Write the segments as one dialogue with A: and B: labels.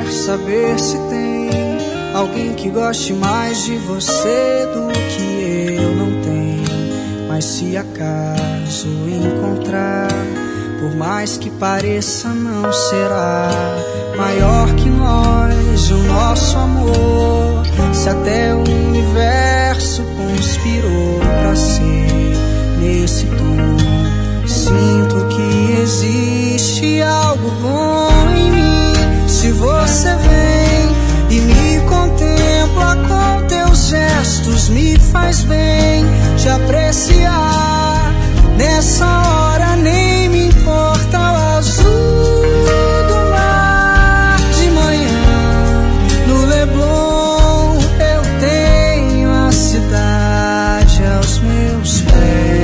A: quer saber se tem alguém que goste mais de você do que eu não tenho. Mas se acaso encontrar, por mais que pareça, não será maior que nós o nosso amor. Se até o universo conspirou pra ser nesse tom, sinto que existe algo bom em mim. Se você vem e me contempla com teus gestos, me faz bem te apreciar. Nessa hora nem me importa o azul do mar de manhã. No Leblon eu tenho a cidade aos meus pés.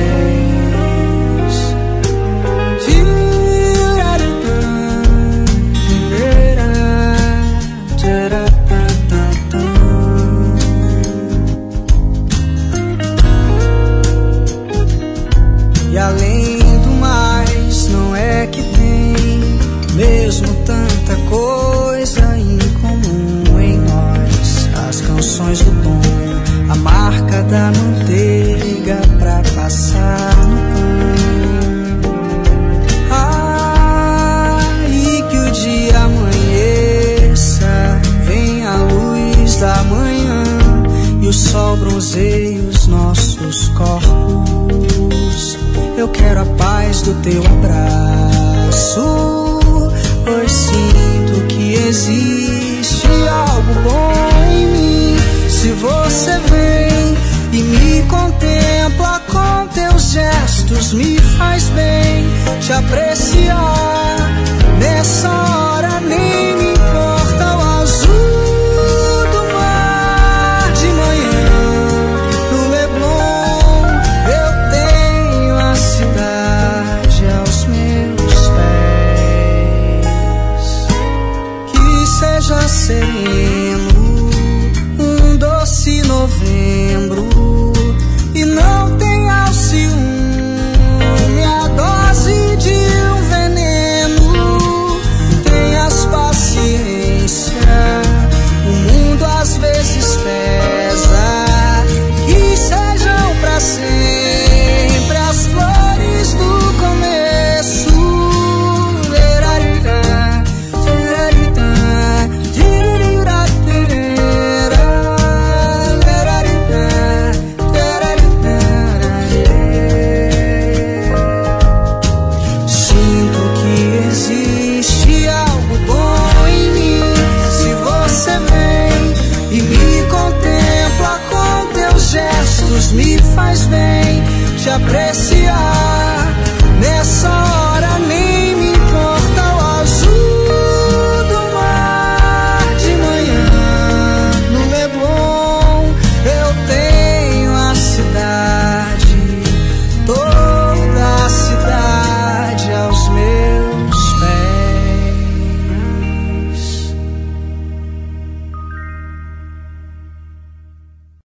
A: E além do mais, não é que tem mesmo tanta coisa em comum em nós. As canções do Tom, a marca da manteiga pra passar no pão. E que o dia amanheça, venha a luz da manhã e o sol bronzeie os nossos corpos. Eu quero a paz do teu abraço, pois sinto que existe algo bom em mim. Se você vem e me contempla com teus gestos, me faz bem te apreciar. Nessa hora nem me importa o azul do mar de manhã. No Leblon eu tenho a cidade aos meus pés. Que seja sereno um doce novembro e não tenha o ciúme, a dose de um veneno. Tenhas paciência, o mundo às vezes pesa. Que sejam pra sempre as flores do começo. Sinto que existe algo bom em mim. Se você vem e me contempla com teus gestos, me faz bem te apreciar.